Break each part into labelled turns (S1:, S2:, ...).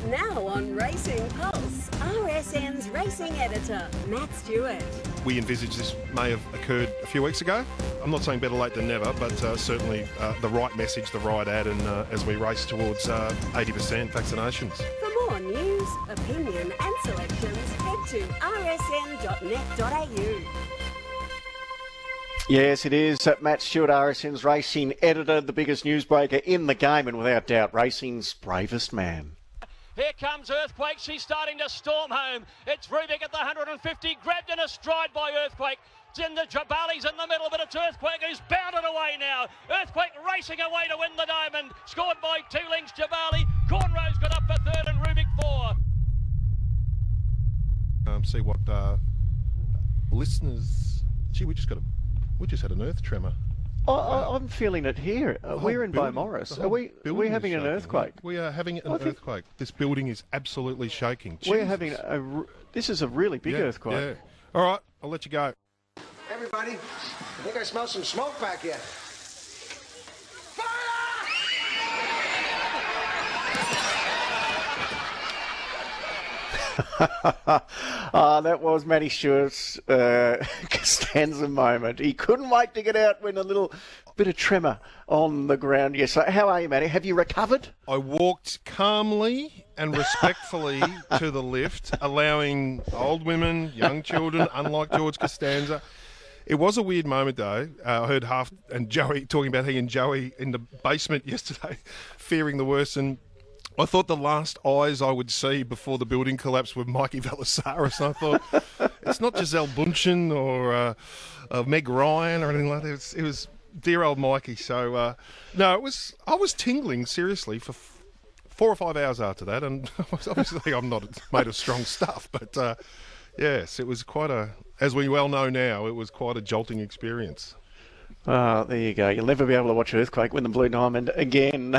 S1: Now on Racing Pulse, RSN's racing editor, Matt Stewart.
S2: We envisaged this may have occurred a few weeks ago. I'm not saying better late than never, but certainly the right message, the right ad, and as we race towards 80% vaccinations.
S1: For more news, opinion and selections, head to rsn.net.au.
S3: Yes, it is. Matt Stewart, RSN's racing editor, the biggest newsbreaker in the game, and without doubt, racing's bravest man.
S4: Here comes Earthquake. She's starting to storm home. It's Rubik at the 150, grabbed in a stride by Earthquake. Jabali's in the middle, but it's Earthquake who's bounded away now. Earthquake racing away to win the diamond. Scored by 2 lengths, Jabali. Cornrow's got up for third and Rubik 4.
S2: See what listeners... Gee, we just had an earth tremor.
S3: I'm feeling it here. We're in Beaumaris. Are we having an earthquake?
S2: We are having an earthquake. This building is absolutely shaking.
S3: We're having this is a really big earthquake.
S2: Yeah. All right, I'll let you go.
S5: Everybody, I think I smell some smoke back here.
S3: That was Matty Stewart's Costanza moment. He couldn't wait to get out when a little bit of tremor on the ground. Yes. So how are you, Matty? Have you recovered?
S2: I walked calmly and respectfully to the lift, allowing old women, young children, unlike George Costanza. It was a weird moment, though. I heard and Joey talking about he and Joey in the basement yesterday, fearing the worst. And I thought the last eyes I would see before the building collapsed were Mikey Vallisaris. And I thought, it's not Giselle Bundchen or Meg Ryan or anything like that. It was dear old Mikey. So, no, I was tingling, seriously, for 4 or 5 hours after that. And obviously I'm not made of strong stuff. But, yes, it was as we well know now, it was quite a jolting experience.
S3: There you go. You'll never be able to watch Earthquake win the Blue Diamond again.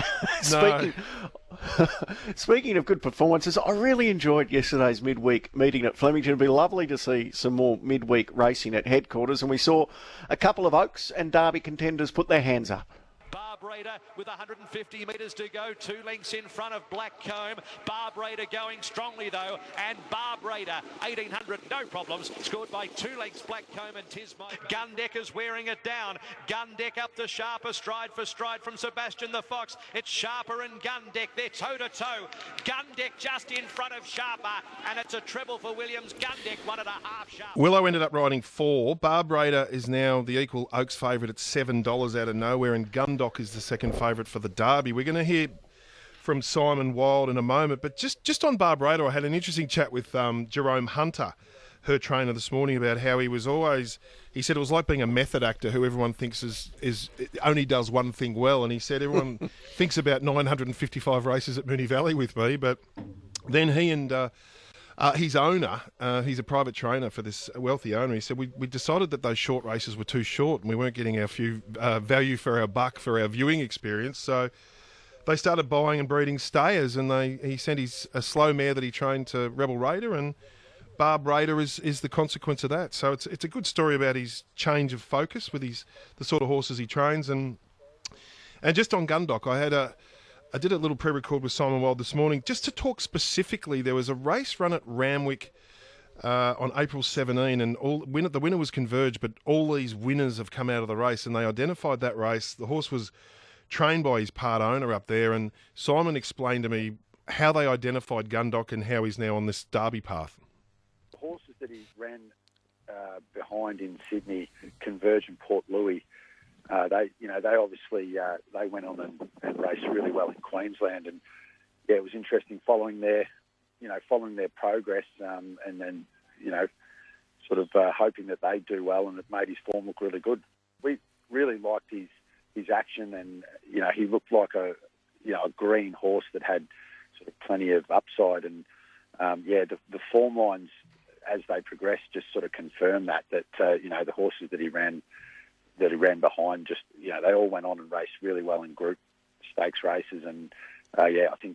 S3: Speaking of good performances, I really enjoyed yesterday's midweek meeting at Flemington. It'd be lovely to see some more midweek racing at headquarters, and we saw a couple of Oaks and Derby contenders put their hands up.
S6: Barb Raider with 150 metres to go, 2 lengths in front of Blackcomb. Barb Raider going strongly though, and Barb Raider 1800, no problems, scored by 2 lengths Blackcomb and Tismo. Gundecker's wearing it down. Gundeck up to Sharper, stride for stride from Sebastian the Fox. It's Sharper and Gundeck, they're toe to toe. Gundeck just in front of Sharper, and it's a treble for Williams. Gundeck 1.5 Sharper.
S2: Willow ended up riding 4. Barb Raider is now the equal Oaks favourite at $7 out of nowhere, and Gundock is the second favourite for the Derby. We're going to hear from Simon Wild in a moment, but just on Barb Raider, I had an interesting chat with Jerome Hunter, her trainer, this morning, about how he said it was like being a method actor who everyone thinks is only does one thing well, and he said everyone thinks about 955 races at Moonee Valley with me, but then he and his owner, he's a private trainer for this wealthy owner, he said we decided that those short races were too short and we weren't getting our value for our buck for our viewing experience, so they started buying and breeding stayers, and he sent a slow mare that he trained to Rebel Raider, and Barb Raider is the consequence of that. So it's a good story about his change of focus with the sort of horses he trains. And just on Gundock, I did a little pre-record with Simon Wild this morning just to talk specifically. There was a race run at Randwick on April 17, and the winner was Converge, but all these winners have come out of the race, and they identified that race. The horse was trained by his part owner up there, and Simon explained to me how they identified Gundock and how he's now on this Derby path.
S7: The horses that he ran behind in Sydney, Converge and Port Louis, they obviously they went on and raced really well in Queensland, and yeah, it was interesting following their progress, and then sort of hoping that they do well, and it made his form look really good. We really liked his action, and he looked like a green horse that had sort of plenty of upside, and the form lines as they progressed just sort of confirmed that the horses that he ran behind just they all went on and raced really well in group stakes races, and I think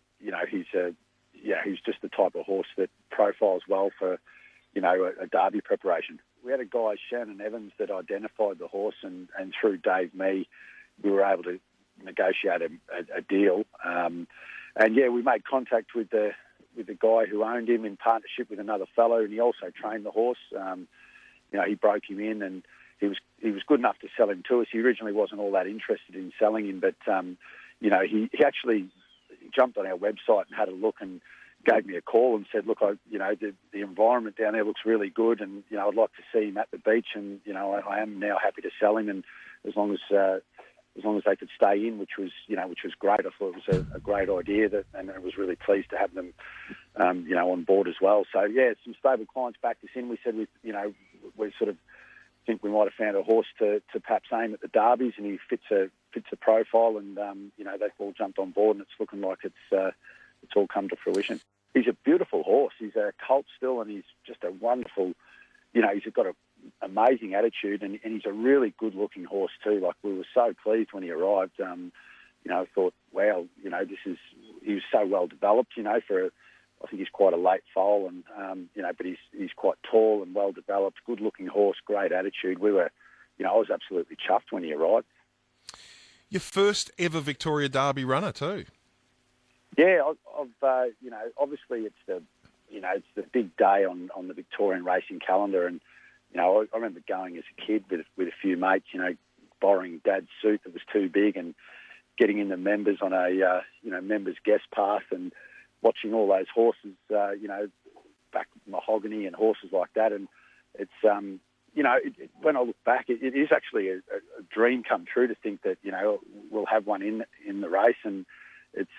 S7: he's just the type of horse that profiles well for a Derby preparation. We had a guy, Shannon Evans, that identified the horse, and through Dave Mee we were able to negotiate a deal, we made contact with the with the guy who owned him in partnership with another fellow, and he also trained the horse. He broke him in, and he was good enough to sell him to us. He originally wasn't all that interested in selling him, but he actually jumped on our website and had a look and gave me a call and said, look, the environment down there looks really good, and I'd like to see him at the beach, and I am now happy to sell him, and as long as they could stay in, which was great. I thought it was a great idea, and I was really pleased to have them on board as well. So yeah, some stable clients backed us in. We said we sort of think we might have found a horse to perhaps aim at the Derbies, and he fits a profile, and they've all jumped on board, and it's looking like it's all come to fruition. He's a beautiful horse. He's a colt still, and he's just a wonderful. He's got an amazing attitude, and he's a really good-looking horse too. Like, we were so pleased when he arrived. I thought, wow, he was so well developed. I think he's quite a late foal, and but he's quite tall and well developed, good-looking horse, great attitude. We were, I was absolutely chuffed when he arrived.
S2: Your first ever Victoria Derby runner too.
S7: Yeah, I've obviously it's the big day on the Victorian racing calendar, and I remember going as a kid with a few mates, borrowing Dad's suit that was too big and getting in the members on a members guest pass and watching all those horses, back Mahogany and horses like that, and it's when I look back, it is actually a dream come true to think that we'll have one in the race, and it's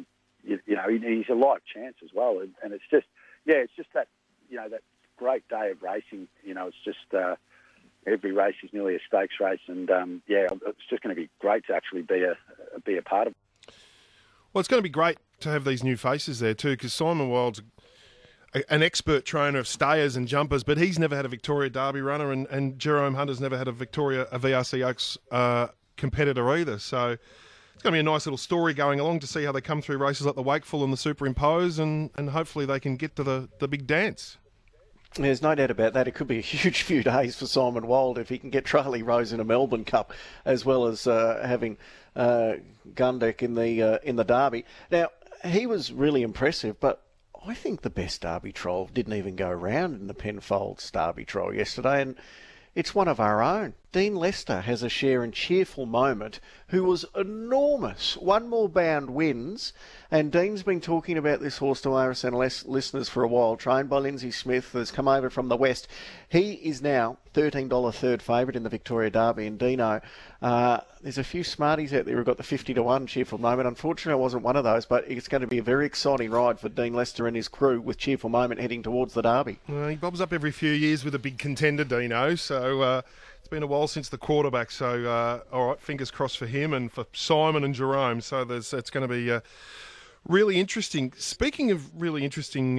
S7: he's a live chance as well, and it's just that that great day of racing. It's just every race is nearly a stakes race, and it's just going to be great to actually be a part of it.
S2: Well, it's going to be great to have these new faces there too, because Simon Wild's an expert trainer of stayers and jumpers, but he's never had a Victoria Derby runner, and Jerome Hunter's never had a VRC Oaks competitor either. So it's going to be a nice little story going along to see how they come through races like the Wakeful and the Superimpose, and hopefully they can get to the big dance.
S3: There's no doubt about that. It could be a huge few days for Simon Wild if he can get Charlie Rose in a Melbourne Cup, as well as having Gundeck in the Derby. Now, he was really impressive, but I think the best Derby trial didn't even go round in the Penfolds Derby trial yesterday, and it's one of our own. Dean Lester has a share in Cheerful Moment, who was enormous. One More Bound wins, and Dean's been talking about this horse to RSN listeners for a while, trained by Lindsay Smith, has come over from the West. He is now $13 third favourite in the Victoria Derby, and Dino, there's a few smarties out there who've got the 50-1 Cheerful Moment. Unfortunately, I wasn't one of those, but it's going to be a very exciting ride for Dean Lester and his crew with Cheerful Moment heading towards the Derby.
S2: Well, he bobs up every few years with a big contender, Dino, so it's been a while since the quarterback, so all right, fingers crossed for him and for Simon and Jerome. So it's going to be really interesting. Speaking of really interesting,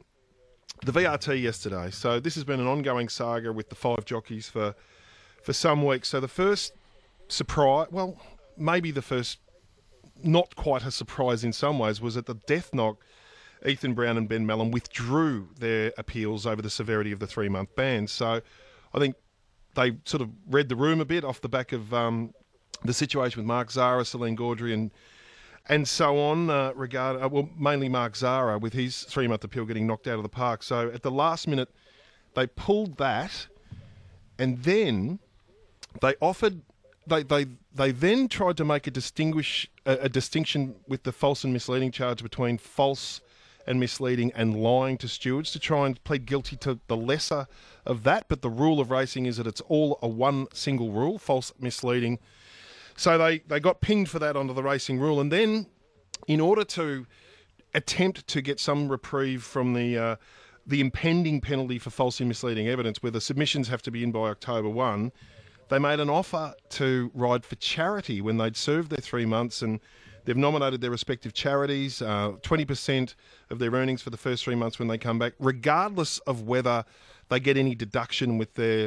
S2: the VRT yesterday. So this has been an ongoing saga with the 5 jockeys for some weeks. So the first surprise, well, maybe the first not quite a surprise in some ways, was at the death knock. Ethan Brown and Ben Mellon withdrew their appeals over the severity of the 3-month ban. So I think they sort of read the room a bit off the back of the situation with Mark Zara, Celine Gaudry and so on, mainly Mark Zara with his 3-month appeal getting knocked out of the park. So at the last minute, they pulled that, and then they offered. They then tried to make a distinction with the false and misleading charge between false and misleading and lying to stewards to try and plead guilty to the lesser of that. But the rule of racing is that it's all a one single rule, false, misleading. So they got pinged for that under the racing rule. And then in order to attempt to get some reprieve from the impending penalty for false and misleading evidence, where the submissions have to be in by October 1, they made an offer to ride for charity when they'd served their 3 months, and they've nominated their respective charities, 20% of their earnings for the first 3 months when they come back, regardless of whether they get any deduction with their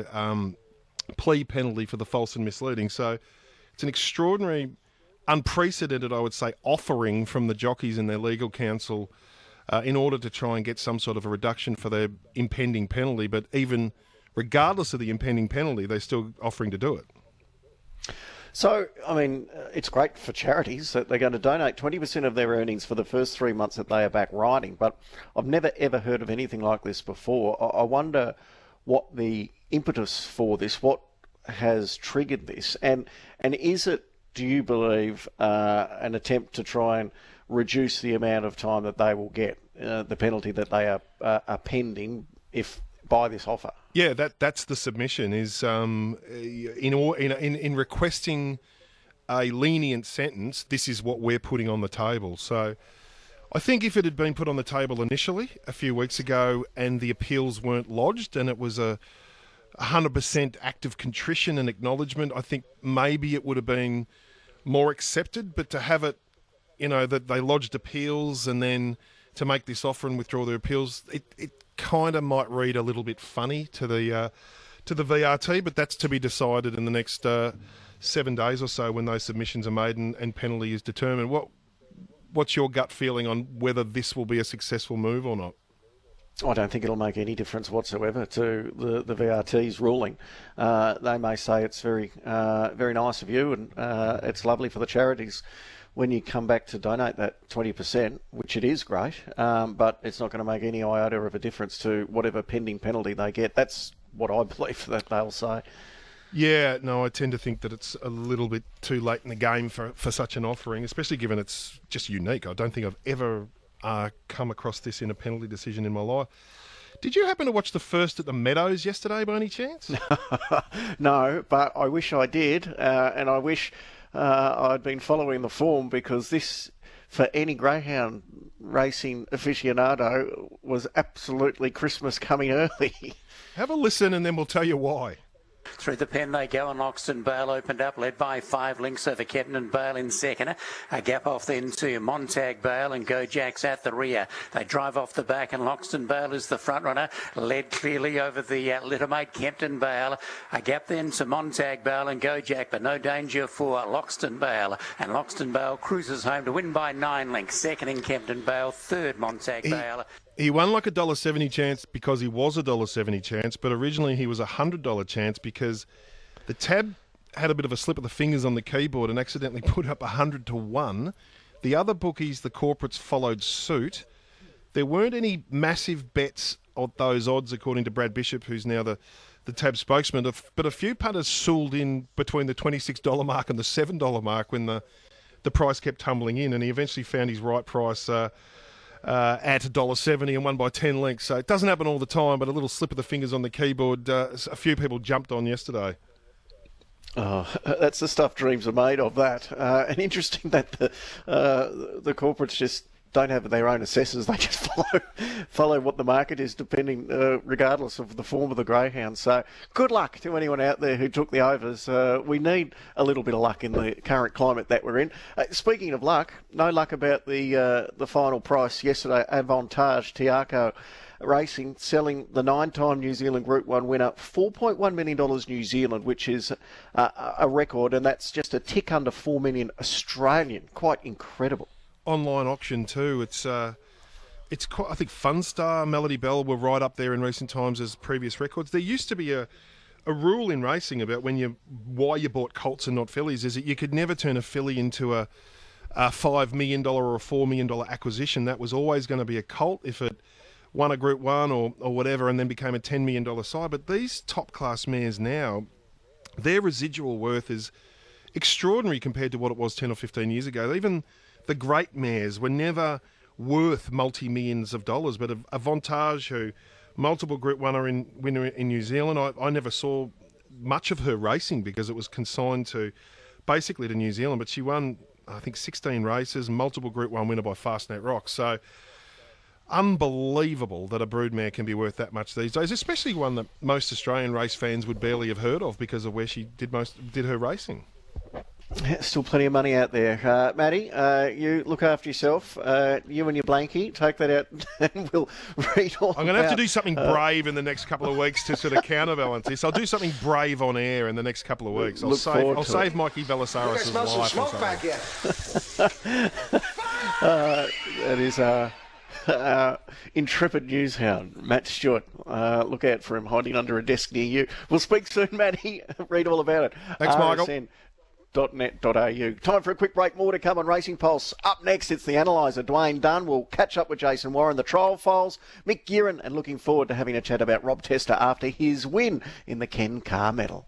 S2: plea penalty for the false and misleading. So it's an extraordinary, unprecedented, I would say, offering from the jockeys and their legal counsel in order to try and get some sort of a reduction for their impending penalty. But even regardless of the impending penalty, they're still offering to do it.
S3: So, I mean, it's great for charities that they're going to donate 20% of their earnings for the first 3 months that they are back riding. But I've never, ever heard of anything like this before. I wonder what the impetus for this, what has triggered this, and is it, do you believe, an attempt to try and reduce the amount of time that they will get, the penalty that they are pending if by this offer?
S2: Yeah, that's the submission, is in requesting a lenient sentence, this is what we're putting on the table. So I think if it had been put on the table initially a few weeks ago and the appeals weren't lodged and it was a 100% act of contrition and acknowledgement, I think maybe it would have been more accepted. But to have it, that they lodged appeals and then to make this offer and withdraw their appeals, it kind of might read a little bit funny to the VRT, but that's to be decided in the next 7 days or so when those submissions are made and penalty is determined. What's your gut feeling on whether this will be a successful move or not?
S3: I don't think it'll make any difference whatsoever to the VRT's ruling. They may say it's very nice of you and it's lovely for the charities when you come back to donate that 20%, which it is great, but it's not going to make any iota of a difference to whatever pending penalty they get. That's what I believe that they'll say.
S2: Yeah, no, I tend to think that it's a little bit too late in the game for such an offering, especially given it's just unique. I don't think I've ever come across this in a penalty decision in my life. Did you happen to watch the first at the Meadows yesterday by any chance?
S3: No, but I wish I did, and I wish I'd been following the form, because this, for any greyhound racing aficionado, was absolutely Christmas coming early.
S2: Have a listen and then we'll tell you why.
S8: Through the pen they go, and Loxton Bale opened up, led by 5 lengths over Captain and Bale in second. A gap off then to Montag Bale, and Go Jack's at the rear. They drive off the back, and Loxton Bale is the front runner, led clearly over the littermate Captain Bale. A gap then to Montag Bale and Go Jack, but no danger for Loxton Bale. And Loxton Bale cruises home to win by 9 lengths. Second in Captain Bale, third Montag Bale.
S2: He won like $1.70 chance because he was $1.70 chance, but originally he was $100 chance because the tab had a bit of a slip of the fingers on the keyboard and accidentally put up 100 to 1. The other bookies, the corporates, followed suit. There weren't any massive bets on those odds, according to Brad Bishop, who's now the tab spokesman, but a few punters sooled in between the $26 mark and the $7 mark when the price kept tumbling in, and he eventually found his right price at $1.70 and won by 10 lengths. So it doesn't happen all the time, but a little slip of the fingers on the keyboard, a few people jumped on yesterday.
S3: Oh, that's the stuff dreams are made of, that. And interesting that the corporates just don't have their own assessors. They just follow what the market is, depending, regardless of the form of the greyhound. So good luck to anyone out there who took the overs. We need a little bit of luck in the current climate that we're in. Speaking of luck, no luck about the final price yesterday. Avantage Tiaco Racing selling the 9-time New Zealand Group 1 winner $4.1 million New Zealand, which is a record, and that's just a tick under 4 million Australian. Quite incredible.
S2: Online auction too. It's quite, I think Funstar, Melody Bell were right up there in recent times as previous records. There used to be a rule in racing about why you bought colts and not fillies, is that you could never turn a filly into a $5 million or a $4 million acquisition. That was always going to be a colt if it won a Group 1 or whatever and then became a $10 million side. But these top class mares now, their residual worth is extraordinary compared to what it was 10 or 15 years ago. Even the great mares were never worth multi-millions of dollars, but Avantage, who multiple Group 1 winner in New Zealand, I never saw much of her racing because it was consigned basically to New Zealand, but she won, I think, 16 races, multiple Group 1 winner by Fastnet Rocks. So unbelievable that a broodmare can be worth that much these days, especially one that most Australian race fans would barely have heard of because of where she did her racing.
S3: Still plenty of money out there. Matty, you look after yourself. You and your blankie, take that out and we'll read all
S2: I'm going to have to do something brave in the next couple of weeks to sort of counterbalance this. I'll do something brave on air in the next couple of weeks. I'll save Mikey Belisarius' life.
S5: Smell some smoke back here.
S3: That is intrepid news hound, Matt Stewart. Look out for him hiding under a desk near you. We'll speak soon, Matty. Read all about it.
S2: Thanks, Michael.
S3: racingpulse.net.au. Time for a quick break. More to come on Racing Pulse. Up next, it's the analyser, Dwayne Dunn. We'll catch up with Jason Warren, the trial files, Mick Guerin, and looking forward to having a chat about Rob Tester after his win in the Ken Carr Medal.